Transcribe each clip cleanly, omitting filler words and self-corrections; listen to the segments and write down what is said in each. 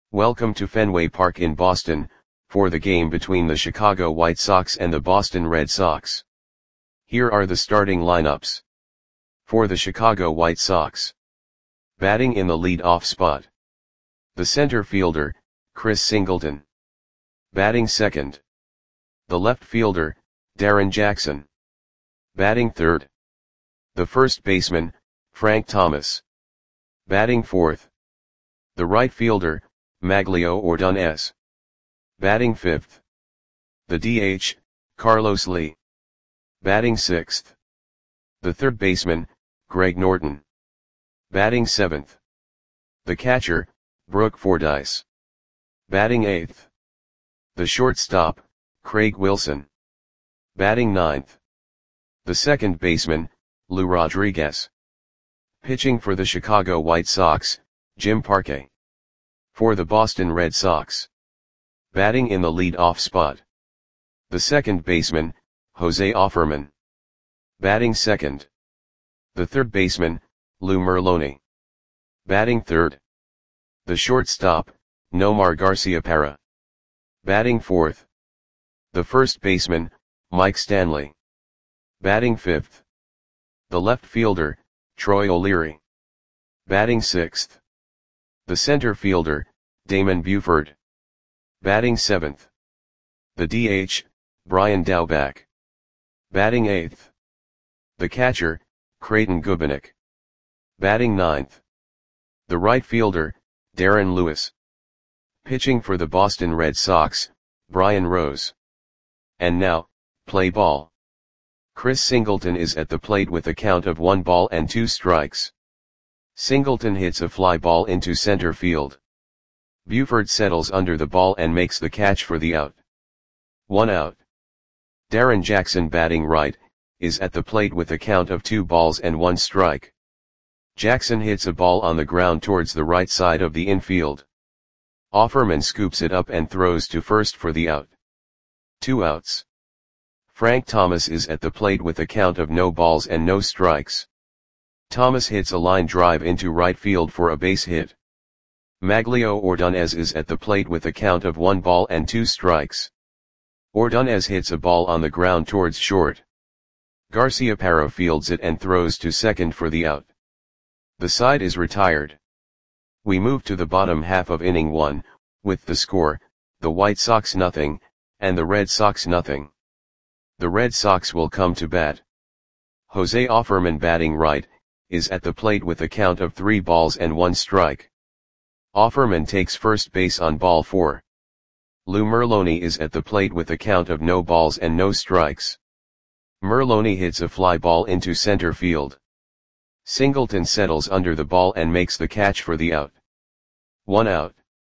Welcome to Fenway Park in Boston, for the game between the Chicago White Sox and the Boston Red Sox. Here are the starting lineups. For the Chicago White Sox. Batting in the lead-off spot. The center fielder, Chris Singleton. Batting second. The left fielder, Darrin Jackson. Batting third. The first baseman, Frank Thomas. Batting fourth. The right fielder, Magglio Ordonez. Batting fifth. The DH, Carlos Lee. Batting sixth. The third baseman, Greg Norton. Batting seventh. The catcher, Brooke Fordyce. Batting eighth. The shortstop, Craig Wilson. Batting ninth. The second baseman, Lou Rodriguez. Pitching for the Chicago White Sox, Jim Parque. For the Boston Red Sox. Batting in the lead-off spot. The second baseman, Jose Offerman. Batting second. The third baseman, Lou Merloni. Batting third. The shortstop, Nomar Garciaparra. Batting fourth. The first baseman, Mike Stanley. Batting fifth. The left fielder, Troy O'Leary. Batting sixth. The center fielder, Damon Buford. Batting seventh. The DH, Brian Daubach. Batting eighth. The catcher, Creighton Gubenik. Batting ninth. The right fielder, Darren Lewis. Pitching for the Boston Red Sox, Brian Rose. And now, play ball. Chris Singleton is at the plate with a count of 1 ball and 2 strikes. Singleton hits a fly ball into center field. Buford settles under the ball and makes the catch for the out. 1 out. Darrin Jackson, batting right, is at the plate with a count of 2 balls and 1 strike. Jackson hits a ball on the ground towards the right side of the infield. Offerman scoops it up and throws to first for the out. 2 outs. Frank Thomas is at the plate with a count of no balls and no strikes. Thomas hits a line drive into right field for a base hit. Magglio Ordonez is at the plate with a count of 1 ball and 2 strikes. Ordonez hits a ball on the ground towards short. Garciaparra fields it and throws to second for the out. The side is retired. We move to the bottom half of inning 1, with the score, the White Sox 0, and the Red Sox 0. The Red Sox will come to bat. Jose Offerman, batting right, is at the plate with a count of 3 balls and 1 strike. Offerman takes first base on ball 4. Lou Merloni is at the plate with a count of no balls and no strikes. Merloni hits a fly ball into center field. Singleton settles under the ball and makes the catch for the out. 1 out.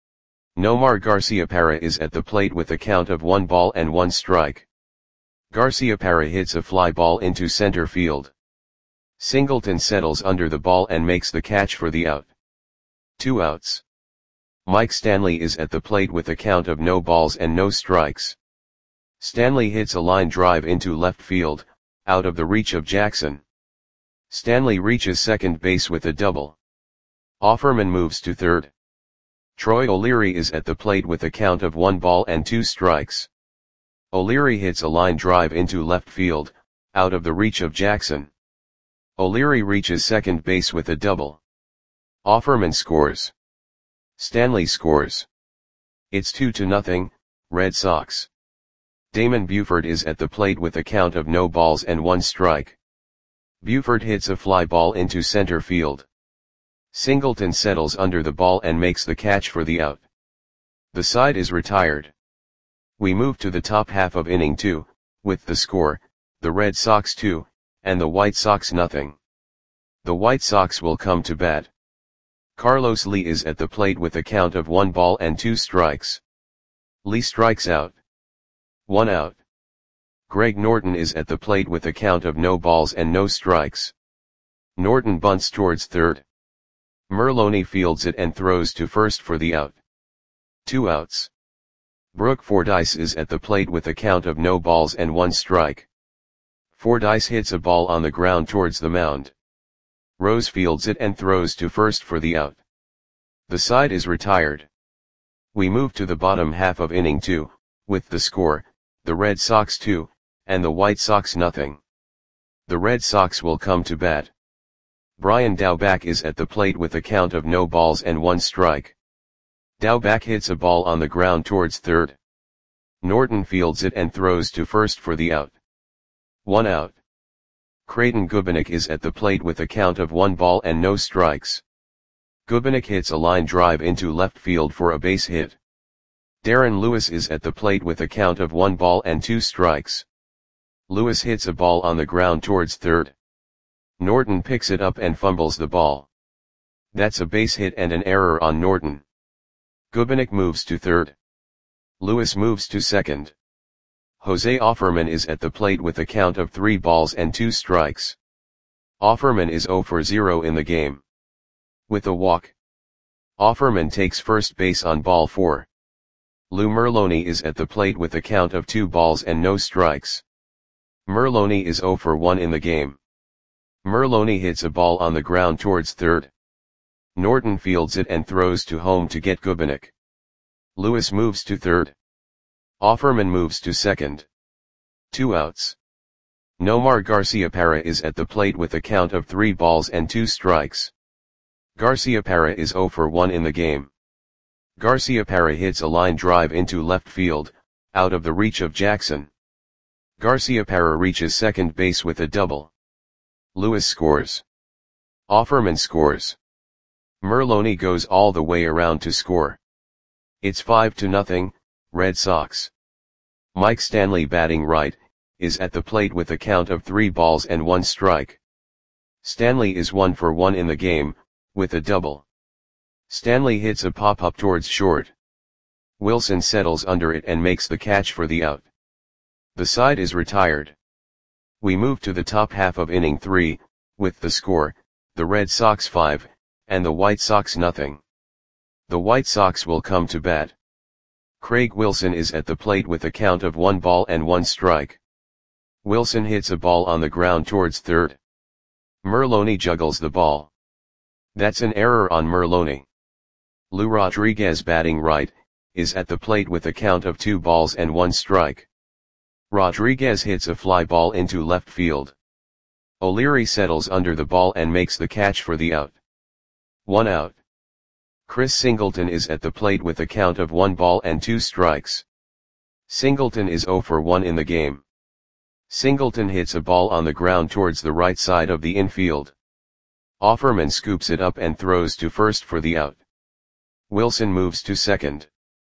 Nomar Garciaparra is at the plate with a count of 1 ball and 1 strike. Garciaparra hits a fly ball into center field. Singleton settles under the ball and makes the catch for the out. 2 outs. Mike Stanley is at the plate with a count of no balls and no strikes. Stanley hits a line drive into left field, out of the reach of Jackson. Stanley reaches second base with a double. Offerman moves to third. Troy O'Leary is at the plate with a count of 1 ball and 2 strikes. O'Leary hits a line drive into left field, out of the reach of Jackson. O'Leary reaches second base with a double. Offerman scores. Stanley scores. It's 2-0, Red Sox. Damon Buford is at the plate with a count of no balls and 1 strike. Buford hits a fly ball into center field. Singleton settles under the ball and makes the catch for the out. The side is retired. We move to the top half of inning 2, with the score, the Red Sox 2, and the White Sox 0. The White Sox will come to bat. Carlos Lee is at the plate with a count of 1 ball and 2 strikes. Lee strikes out. 1 out. Greg Norton is at the plate with a count of no balls and no strikes. Norton bunts towards third. Merloni fields it and throws to first for the out. 2 outs. Brooke Fordyce is at the plate with a count of no balls and 1 strike. Fordyce hits a ball on the ground towards the mound. Rose fields it and throws to first for the out. The side is retired. We move to the bottom half of inning 2, with the score, the Red Sox 2, and the White Sox nothing. The Red Sox will come to bat. Brian Daubach is at the plate with a count of no balls and 1 strike. Daubach hits a ball on the ground towards third. Norton fields it and throws to first for the out. 1 out. Creighton Gubanek is at the plate with a count of 1 ball and no strikes. Gubanek hits a line drive into left field for a base hit. Darren Lewis is at the plate with a count of 1 ball and 2 strikes. Lewis hits a ball on the ground towards third. Norton picks it up and fumbles the ball. That's a base hit and an error on Norton. Gubanek moves to third. Lewis moves to second. Jose Offerman is at the plate with a count of 3 balls and 2 strikes. Offerman is 0 for 0 in the game. With a walk, Offerman takes first base on ball 4. Lou Merloni is at the plate with a count of 2 balls and no strikes. Merloni is 0 for 1 in the game. Merloni hits a ball on the ground towards third. Norton fields it and throws to home to get Gubanek. Lewis moves to third. Offerman moves to second. 2 outs. Nomar Garciaparra is at the plate with a count of 3 balls and 2 strikes. Garciaparra is 0 for 1 in the game. Garciaparra hits a line drive into left field, out of the reach of Jackson. Garciaparra reaches second base with a double. Lewis scores. Offerman scores. Merloni goes all the way around to score. It's 5-0, Red Sox. Mike Stanley, batting right, is at the plate with a count of 3 balls and 1 strike. Stanley is 1 for 1 in the game, with a double. Stanley hits a pop-up towards short. Wilson settles under it and makes the catch for the out. The side is retired. We move to the top half of inning 3, with the score, the Red Sox 5, and the White Sox nothing. The White Sox will come to bat. Craig Wilson is at the plate with a count of 1 ball and 1 strike. Wilson hits a ball on the ground towards third. Merloni juggles the ball. That's an error on Merloni. Lou Rodriguez, batting right, is at the plate with a count of 2 balls and 1 strike. Rodriguez hits a fly ball into left field. O'Leary settles under the ball and makes the catch for the out. 1 out. Chris Singleton is at the plate with a count of 1 ball and 2 strikes. Singleton is 0 for 1 in the game. Singleton hits a ball on the ground towards the right side of the infield. Offerman scoops it up and throws to first for the out. Wilson moves to second.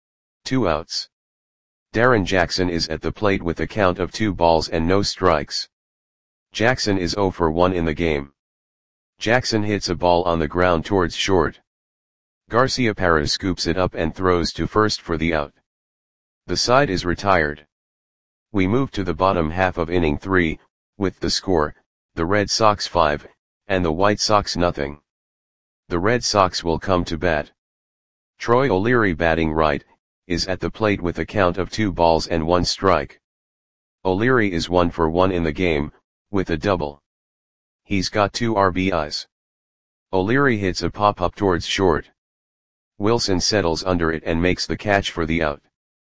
2 outs. Darren Jackson is at the plate with a count of 2 balls and no strikes. Jackson is 0 for 1 in the game. Jackson hits a ball on the ground towards short. Garciaparra scoops it up and throws to first for the out. The side is retired. We move to the bottom half of inning 3, with the score, the Red Sox 5, and the White Sox nothing. The Red Sox will come to bat. Troy O'Leary, batting right, is at the plate with a count of 2 balls and 1 strike. O'Leary is 1 for 1 in the game, with a double. He's got 2 RBIs. O'Leary hits a pop-up towards short. Wilson settles under it and makes the catch for the out.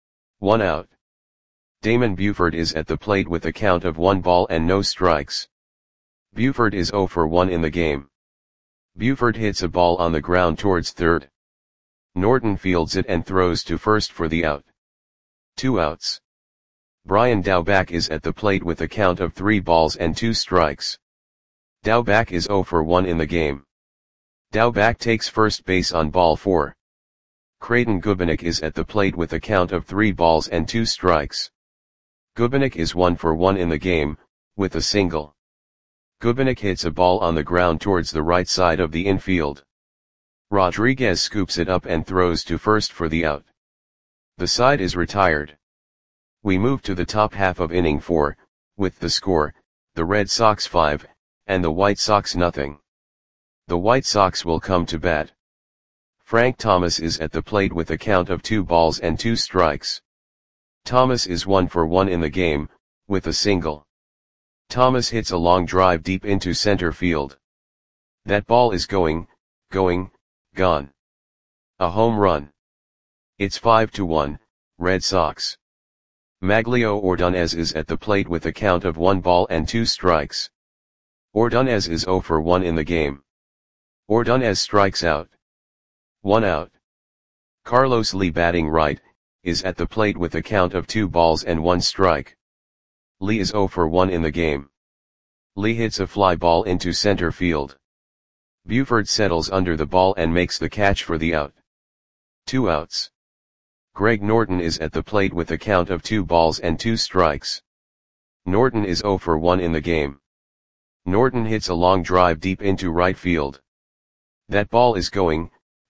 1 out. Damon Buford is at the plate with a count of 1 ball and no strikes. Buford is 0 for 1 in the game. Buford hits a ball on the ground towards third. Norton fields it and throws to first for the out. 2 outs. Brian Daubach is at the plate with a count of 3 balls and 2 strikes. Daubach is 0 for 1 in the game. Daubach takes first base on ball 4. Creighton Gubanek is at the plate with a count of 3 balls and 2 strikes. Gubanek is 1 for 1 in the game, with a single. Gubanek hits a ball on the ground towards the right side of the infield. Rodriguez scoops it up and throws to first for the out. The side is retired. We move to the top half of inning 4, with the score, the Red Sox 5, and the White Sox nothing. The White Sox will come to bat. Frank Thomas is at the plate with a count of 2 balls and 2 strikes. Thomas is 1 for 1 in the game, with a single. Thomas hits a long drive deep into center field. That ball is gone. A home run. It's 5-1, Red Sox. Maglio Ordonez is at the plate with a count of 1 ball and 2 strikes. Ordonez is 0 for 1 in the game. Ordonez strikes out. 1 out. Carlos Lee batting right, is at the plate with a count of 2 balls and 1 strike. Lee is 0 for 1 in the game. Lee hits a fly ball into center field. Buford settles under the ball and makes the catch for the out. 2 outs. Greg Norton is at the plate with a count of 2 balls and 2 strikes. Norton is 0 for 1 in the game. Norton hits a long drive deep into right field. That ball is gone.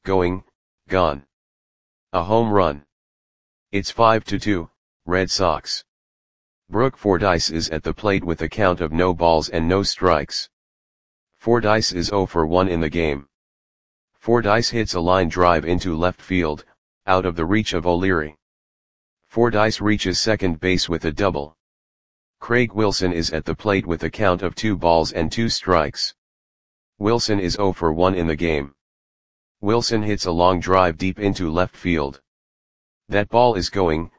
A home run. It's 5-2, Red Sox. Brooke Fordyce is at the plate with a count of no balls and no strikes. Fordyce is 0 for 1 in the game. Fordyce hits a line drive into left field, out of the reach of O'Leary. Fordyce reaches second base with a double. Craig Wilson is at the plate with a count of 2 balls and 2 strikes. Wilson is 0 for 1 in the game. Wilson hits a long drive deep into left field. That ball is gone.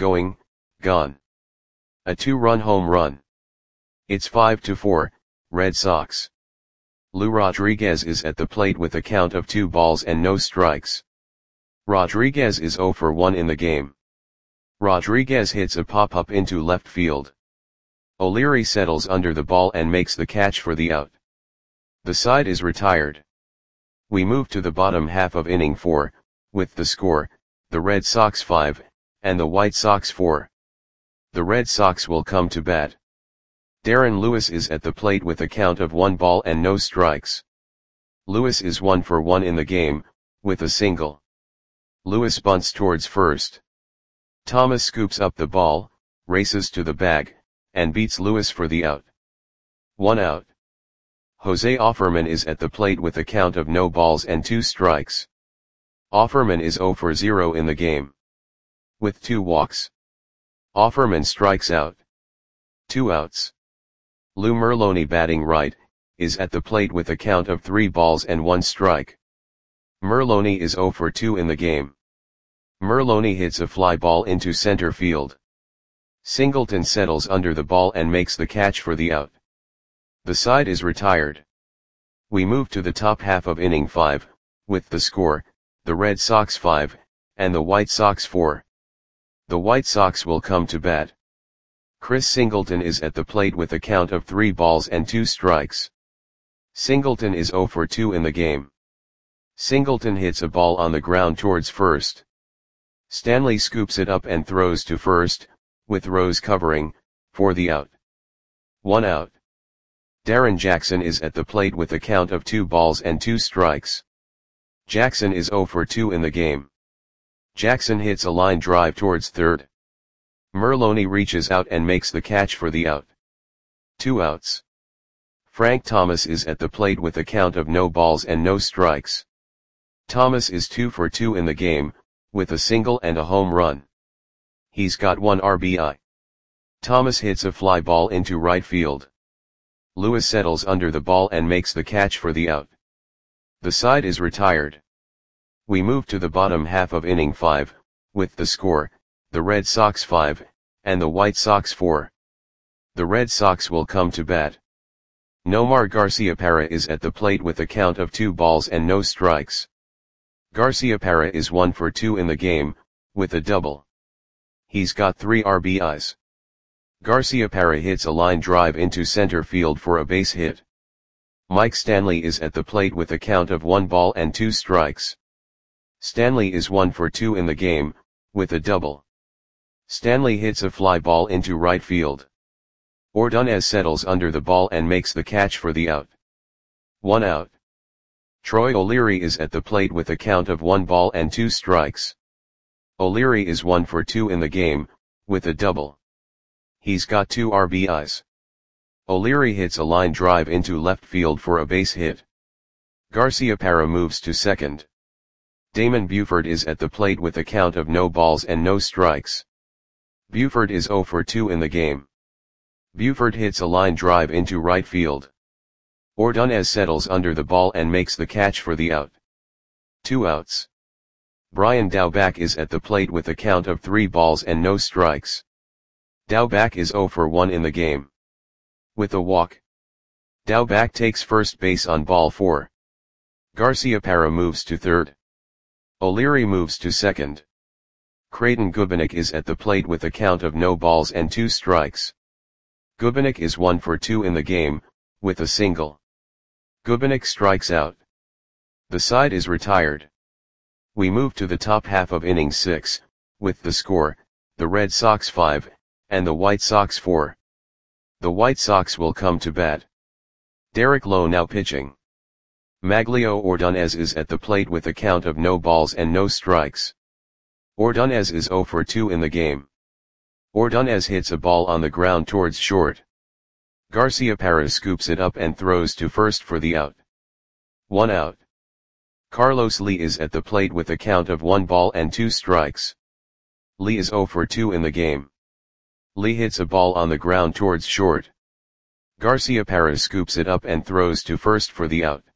A 2-run home run. It's 5-4, Red Sox. Lou Rodriguez is at the plate with a count of 2 balls and no strikes. Rodriguez is 0 for 1 in the game. Rodriguez hits a pop-up into left field. O'Leary settles under the ball and makes the catch for the out. The side is retired. We move to the bottom half of inning 4, with the score, the Red Sox 5, and the White Sox 4. The Red Sox will come to bat. Darren Lewis is at the plate with a count of 1 ball and no strikes. Lewis is 1 for 1 in the game, with a single. Lewis bunts towards first. Thomas scoops up the ball, races to the bag, and beats Lewis for the out. 1 out. Jose Offerman is at the plate with a count of no balls and 2 strikes. Offerman is 0 for 0 in the game. With 2 walks. Offerman strikes out. 2 outs. Lou Merloni batting right, is at the plate with a count of 3 balls and 1 strike. Merloni is 0 for 2 in the game. Merloni hits a fly ball into center field. Singleton settles under the ball and makes the catch for the out. The side is retired. We move to the top half of inning 5, with the score, the Red Sox 5, and the White Sox 4. The White Sox will come to bat. Chris Singleton is at the plate with a count of 3 balls and 2 strikes. Singleton is 0 for 2 in the game. Singleton hits a ball on the ground towards first. Stanley scoops it up and throws to first, with Rose covering, for the out. 1 out. Darren Jackson is at the plate with a count of 2 balls and 2 strikes. Jackson is 0 for 2 in the game. Jackson hits a line drive towards third. Merloni reaches out and makes the catch for the out. 2 outs. Frank Thomas is at the plate with a count of no balls and no strikes. Thomas is 2 for 2 in the game, with a single and a home run. He's got 1 RBI. Thomas hits a fly ball into right field. Lewis settles under the ball and makes the catch for the out. The side is retired. We move to the bottom half of inning 5, with the score, the Red Sox 5, and the White Sox 4. The Red Sox will come to bat. Nomar Garciaparra is at the plate with a count of 2 balls and no strikes. Garciaparra is 1 for 2 in the game, with a double. He's got 3 RBIs. Garciaparra hits a line drive into center field for a base hit. Mike Stanley is at the plate with a count of 1 ball and 2 strikes. Stanley is 1 for 2 in the game, with a double. Stanley hits a fly ball into right field. Ordonez settles under the ball and makes the catch for the out. 1 out. Troy O'Leary is at the plate with a count of 1 ball and 2 strikes. O'Leary is 1 for 2 in the game, with a double. He's got 2 RBIs. O'Leary hits a line drive into left field for a base hit. Garciaparra moves to second. Damon Buford is at the plate with a count of no balls and no strikes. Buford is 0 for 2 in the game. Buford hits a line drive into right field. Ordonez settles under the ball and makes the catch for the out. 2 outs. Brian Daubach is at the plate with a count of 3 balls and no strikes. Daubach is 0 for 1 in the game. With a walk, Daubach takes first base on ball 4. Garciaparra moves to third. O'Leary moves to second. Creighton Gubernick is at the plate with a count of no balls and 2 strikes. Gubernick is 1 for 2 in the game, with a single. Gubernick strikes out. The side is retired. We move to the top half of inning 6, with the score, the Red Sox 5, and the White Sox 4. The White Sox will come to bat. Derek Lowe now pitching. Maglio Ordonez is at the plate with a count of no balls and no strikes. Ordonez is 0 for 2 in the game. Ordonez hits a ball on the ground towards short. Garciaparra scoops it up and throws to first for the out. 1 out. Carlos Lee is at the plate with a count of 1 ball and 2 strikes. Lee is 0 for 2 in the game. Lee hits a ball on the ground towards short. Garciaparra scoops it up and throws to first for the out.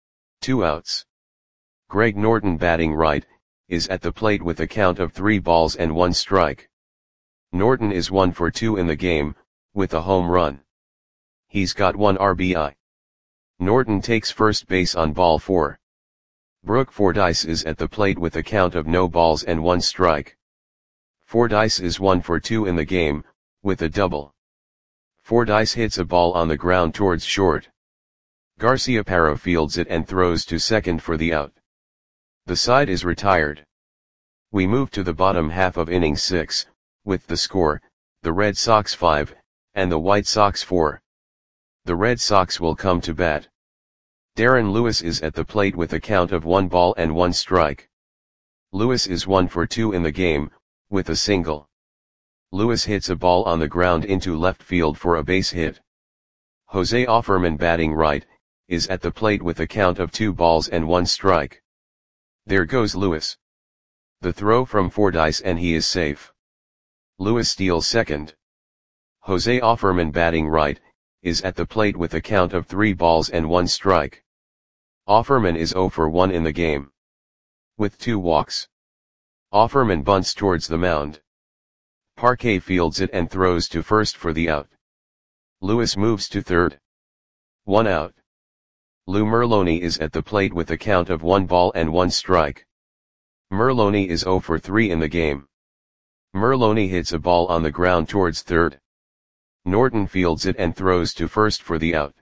2 outs. Greg Norton batting right, is at the plate with a count of 3 balls and 1 strike. Norton is 1 for 2 in the game, with a home run. He's got 1 RBI. Norton takes first base on ball 4. Brooke Fordyce is at the plate with a count of no balls and 1 strike. Fordyce is 1 for 2 in the game, with a double. Fordyce hits a ball on the ground towards short. Garciaparra fields it and throws to second for the out. The side is retired. We move to the bottom half of inning 6, with the score, the Red Sox 5, and the White Sox 4. The Red Sox will come to bat. Darren Lewis is at the plate with a count of 1 ball and 1 strike. Lewis is 1 for 2 in the game, with a single. Lewis hits a ball on the ground into left field for a base hit. Jose Offerman batting right, is at the plate with a count of 2 balls and 1 strike. There goes Lewis. The throw from Fordyce and he is safe. Lewis steals second. Jose Offerman batting right, is at the plate with a count of 3 balls and 1 strike. Offerman is 0 for 1 in the game. With 2 walks. Offerman bunts towards the mound. Parquet fields it and throws to first for the out. Lewis moves to third. 1 out. Lou Merloni is at the plate with a count of 1 ball and 1 strike. Merloni is 0 for 3 in the game. Merloni hits a ball on the ground towards third. Norton fields it and throws to first for the out.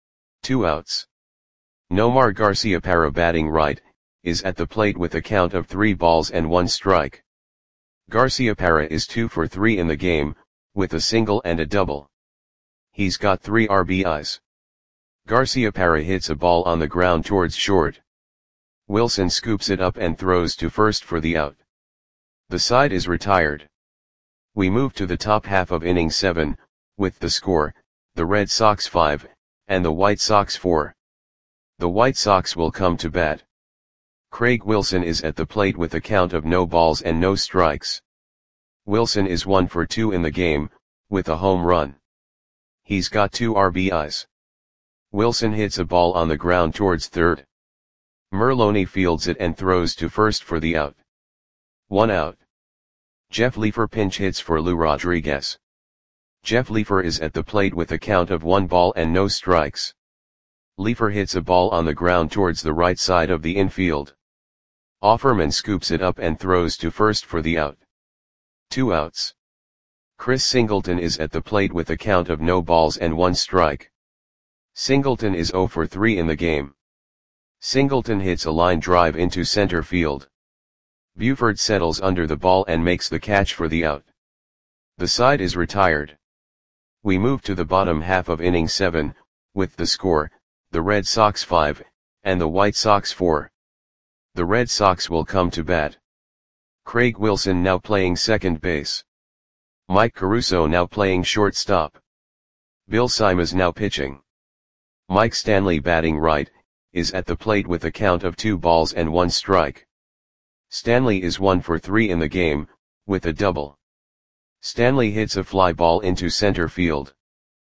2 outs. Nomar Garciaparra batting right, is at the plate with a count of 3 balls and 1 strike. Garciaparra is 2 for 3 in the game, with a single and a double. He's got 3 RBIs. Garciaparra hits a ball on the ground towards short. Wilson scoops it up and throws to first for the out. The side is retired. We move to the top half of inning 7, with the score, the Red Sox 5, and the White Sox 4. The White Sox will come to bat. Craig Wilson is at the plate with a count of no balls and no strikes. Wilson is 1 for 2 in the game, with a home run. He's got 2 RBIs. Wilson hits a ball on the ground towards third. Merloni fields it and throws to first for the out. 1 out. Jeff Leefer pinch hits for Lou Rodriguez. Jeff Leefer is at the plate with a count of 1 ball and no strikes. Leefer hits a ball on the ground towards the right side of the infield. Offerman scoops it up and throws to first for the out. 2 outs. Chris Singleton is at the plate with a count of no balls and 1 strike. Singleton is 0 for 3 in the game. Singleton hits a line drive into center field. Buford settles under the ball and makes the catch for the out. The side is retired. We move to the bottom half of inning 7, with the score, the Red Sox 5, and the White Sox 4. The Red Sox will come to bat. Craig Wilson now playing second base. Mike Caruso now playing shortstop. Bill Simas now pitching. Mike Stanley batting right, is at the plate with a count of 2 balls and 1 strike. Stanley is 1 for 3 in the game, with a double. Stanley hits a fly ball into center field.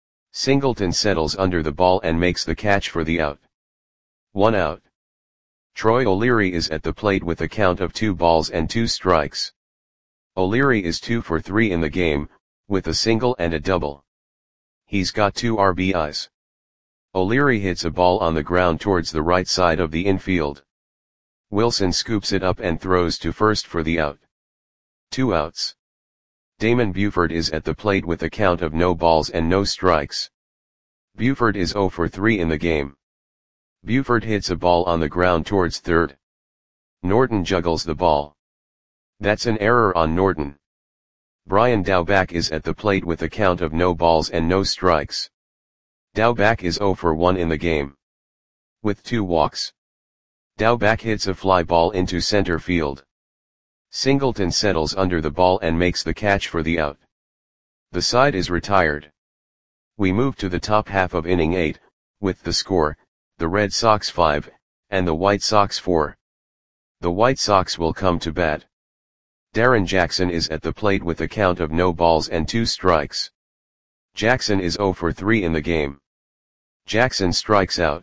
Singleton settles under the ball and makes the catch for the out. 1 out. Troy O'Leary is at the plate with a count of 2 balls and 2 strikes. O'Leary is 2 for 3 in the game, with a single and a double. He's got 2 RBIs. O'Leary hits a ball on the ground towards the right side of the infield. Wilson scoops it up and throws to first for the out. 2 outs. Damon Buford is at the plate with a count of no balls and no strikes. Buford is 0 for 3 in the game. Buford hits a ball on the ground towards third. Norton juggles the ball. That's an error on Norton. Brian Daubach is at the plate with a count of no balls and no strikes. Daubach is 0 for 1 in the game. With 2 walks. Daubach hits a fly ball into center field. Singleton settles under the ball and makes the catch for the out. The side is retired. We move to the top half of inning 8, with the score, the Red Sox 5, and the White Sox 4. The White Sox will come to bat. Darren Jackson is at the plate with a count of no balls and 2 strikes. Jackson is 0 for 3 in the game. Jackson strikes out.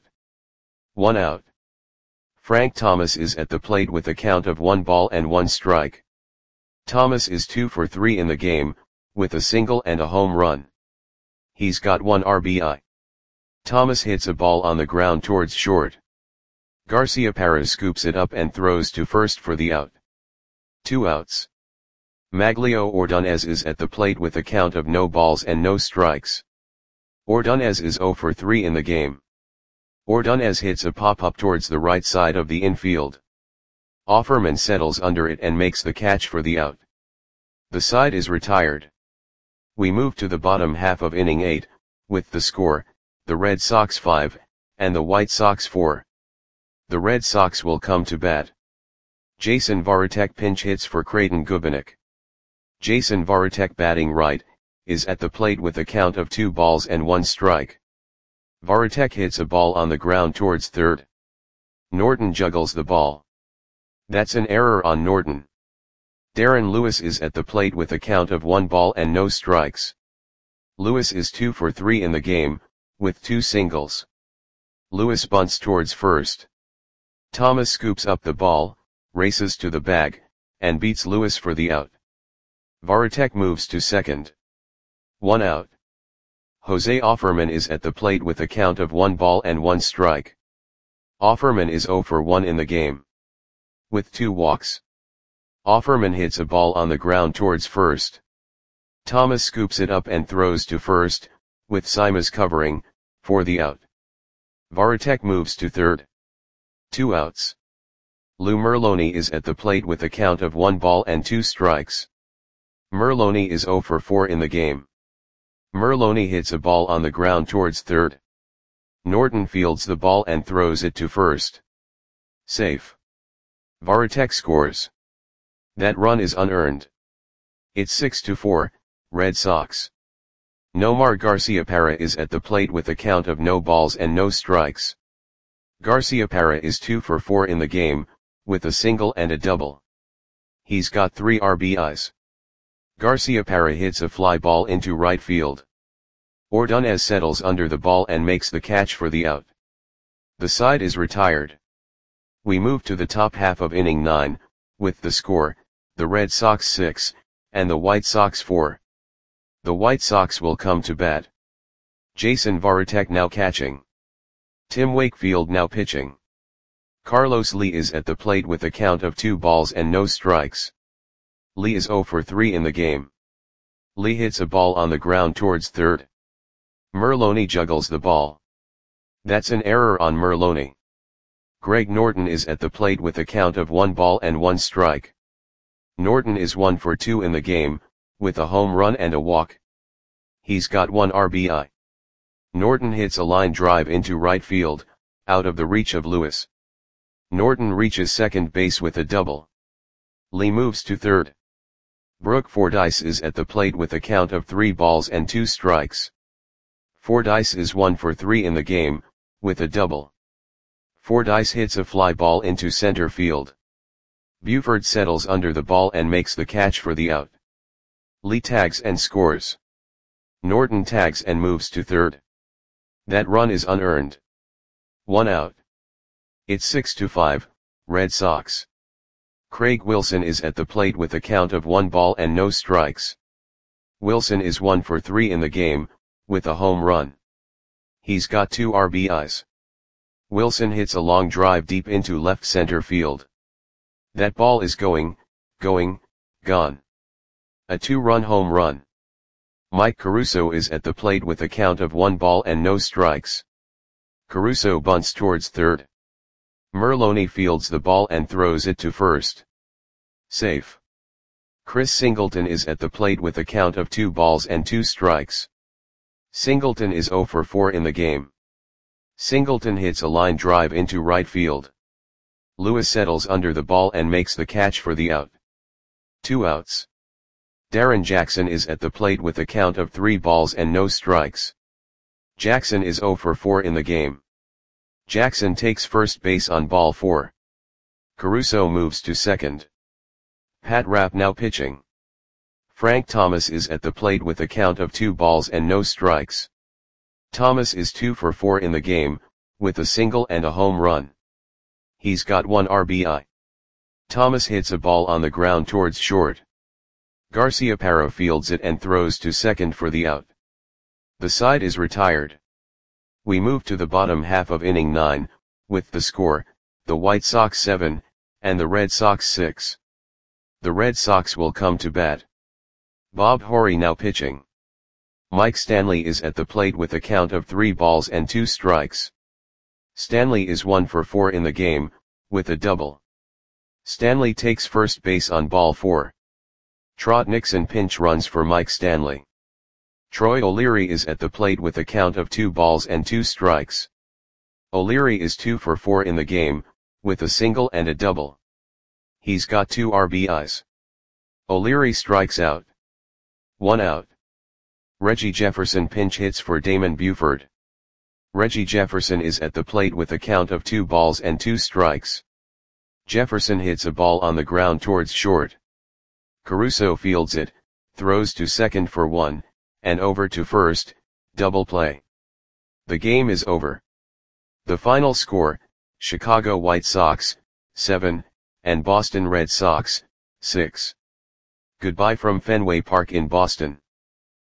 1 out. Frank Thomas is at the plate with a count of 1 ball and 1 strike. Thomas is 2 for 3 in the game, with a single and a home run. He's got 1 RBI. Thomas hits a ball on the ground towards short. Garciaparra scoops it up and throws to first for the out. 2 outs. Maglio Ordonez is at the plate with a count of no balls and no strikes. Ordonez is 0 for 3 in the game. Ordonez hits a pop-up towards the right side of the infield. Offerman settles under it and makes the catch for the out. The side is retired. We move to the bottom half of inning 8, with the score, the Red Sox 5, and the White Sox 4. The Red Sox will come to bat. Jason Varitek pinch hits for Creighton Gubanek. Jason Varitek, batting right, is at the plate with a count of 2 balls and 1 strike. Varitek hits a ball on the ground towards third. Norton juggles the ball. That's an error on Norton. Darren Lewis is at the plate with a count of 1 ball and no strikes. Lewis is 2 for 3 in the game, with 2 singles. Lewis bunts towards first. Thomas scoops up the ball, races to the bag, and beats Lewis for the out. Varitek moves to second. 1 out. Jose Offerman is at the plate with a count of 1 ball and 1 strike. Offerman is 0 for 1 in the game. With 2 walks. Offerman hits a ball on the ground towards first. Thomas scoops it up and throws to first, with Simas covering, for the out. Varitek moves to third. 2 outs. Lou Merloni is at the plate with a count of 1 ball and 2 strikes. Merloni is 0 for 4 in the game. Merloni hits a ball on the ground towards third. Norton fields the ball and throws it to first. Safe. Varitek scores. That run is unearned. It's 6-4, Red Sox. Nomar Garciaparra is at the plate with a count of no balls and no strikes. Garciaparra is 2 for 4 in the game, with a single and a double. He's got 3 RBIs. Garciaparra hits a fly ball into right field. Ordonez settles under the ball and makes the catch for the out. The side is retired. We move to the top half of inning 9, with the score, the Red Sox 6, and the White Sox 4. The White Sox will come to bat. Jason Varitek now catching. Tim Wakefield now pitching. Carlos Lee is at the plate with a count of 2 balls and no strikes. Lee is 0 for 3 in the game. Lee hits a ball on the ground towards third. Merloni juggles the ball. That's an error on Merloni. Greg Norton is at the plate with a count of 1 ball and 1 strike. Norton is 1 for 2 in the game, with a home run and a walk. He's got 1 RBI. Norton hits a line drive into right field, out of the reach of Lewis. Norton reaches second base with a double. Lee moves to third. Brooke Fordyce is at the plate with a count of 3 balls and 2 strikes. Fordyce is 1 for 3 in the game, with a double. Fordyce hits a fly ball into center field. Buford settles under the ball and makes the catch for the out. Lee tags and scores. Norton tags and moves to third. That run is unearned. 1 out. It's 6-5, Red Sox. Craig Wilson is at the plate with a count of 1 ball and no strikes. Wilson is 1 for 3 in the game, with a home run. He's got 2 RBIs. Wilson hits a long drive deep into left center field. That ball is gone. A 2-run home run. Mike Caruso is at the plate with a count of 1 ball and no strikes. Caruso bunts towards third. Merloni fields the ball and throws it to first. Safe. Chris Singleton is at the plate with a count of 2 balls and 2 strikes. Singleton is 0 for 4 in the game. Singleton hits a line drive into right field. Lewis settles under the ball and makes the catch for the out. 2 outs. Darren Jackson is at the plate with a count of 3 balls and no strikes. Jackson is 0 for 4 in the game. Jackson takes first base on ball 4. Caruso moves to second. Pat Rapp now pitching. Frank Thomas is at the plate with a count of 2 balls and no strikes. Thomas is 2 for 4 in the game, with a single and a home run. He's got 1 RBI. Thomas hits a ball on the ground towards short. Garciaparra fields it and throws to second for the out. The side is retired. We move to the bottom half of inning 9, with the score, the White Sox 7, and the Red Sox 6. The Red Sox will come to bat. Bob Horry now pitching. Mike Stanley is at the plate with a count of 3 balls and 2 strikes. Stanley is 1 for 4 in the game, with a double. Stanley takes first base on ball 4. Trot Nixon pinch runs for Mike Stanley. Troy O'Leary is at the plate with a count of 2 balls and 2 strikes. O'Leary is 2 for 4 in the game, with a single and a double. He's got 2 RBIs. O'Leary strikes out. 1 out. Reggie Jefferson pinch hits for Damon Buford. Reggie Jefferson is at the plate with a count of 2 balls and 2 strikes. Jefferson hits a ball on the ground towards short. Caruso fields it, throws to second for 1, and over to first, double play. The game is over. The final score, Chicago White Sox, 7, and Boston Red Sox, 6. Goodbye from Fenway Park in Boston.